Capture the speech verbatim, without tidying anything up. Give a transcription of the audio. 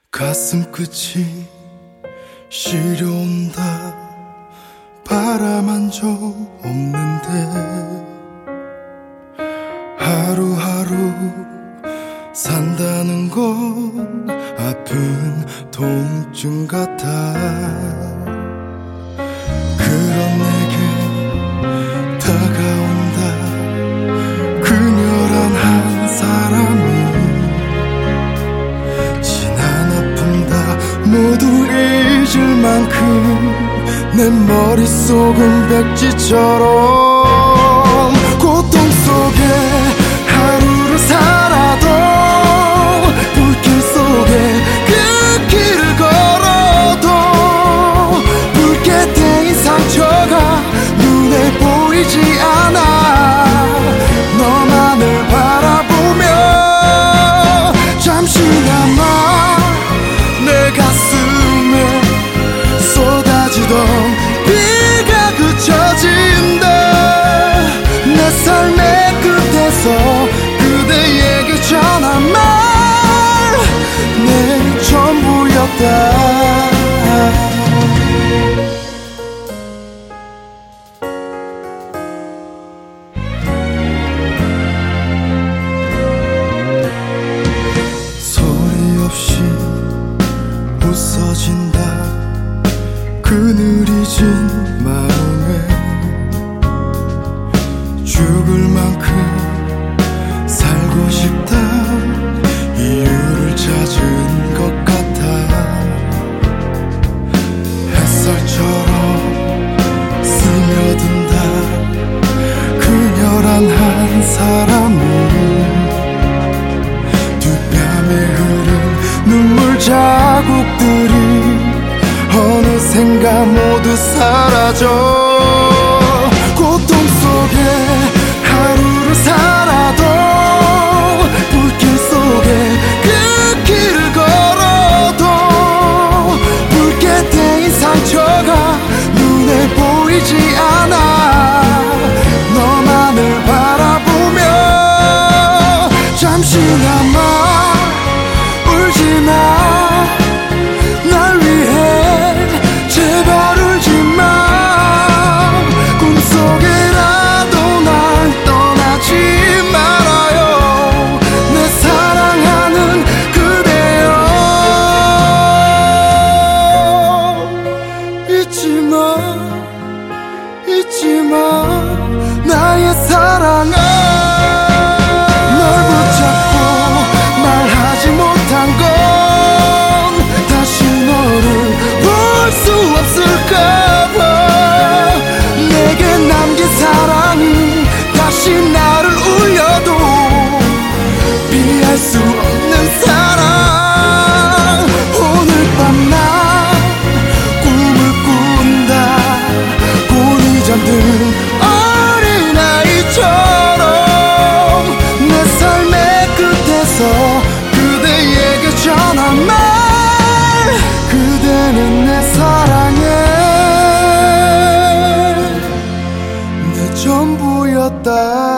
가슴 끝이 시려온다. 바라만 적 없는데 하루하루 산다는 건 아픈 통증 같아. 그런 내게 다가온다 그녀란 한 사람이. 지난 아픔 다 모두 잊을 만큼 내 머릿속은 백지처럼 고통 속에 하루를 살아도 불길 속에 그 길을 걸어도 붉게 데인 상처가 눈에 보이지 않아. 너만을 바라보며 잠시나마 내 가슴에 쏟아지던 비가 그쳐진다. 내 삶의 끝에서 그대에게 전한 말 내 전부였다. 소리 없이 부서진다 그늘이 진 마음에. 죽을 만큼 살고 싶다 이유를 찾은 것 같아. 햇살처럼 스며든다 그녀란 한 사람은. 뒷뺨에 흐른 눈물 자국들이 어느샌가 모두 사라져. 고통 속에 하루를 살아도 불길 속에 그 길을 걸어도 붉게 데인 상처가 눈에 보이지 않아. 너만을 바라보며 잠시나마 울지마. 날 위해 제발 울지마. 꿈속에라도 날 떠나지 말아요 내 사랑하는 그대여. 잊지마 잊지마 나의 사랑아. 널 붙잡고 말하지 못한 건 다시 너를 볼 수 없을까봐. 내게 남긴 사랑이 다시 나를 울려도 피할 수 없는 사랑. 오늘 밤 난 꿈을 꾼다 곤히 잠든 어린아이처럼. 내 삶의 끝에서 그대에게 전한 말 그대는 내 사랑에 내 전부였다.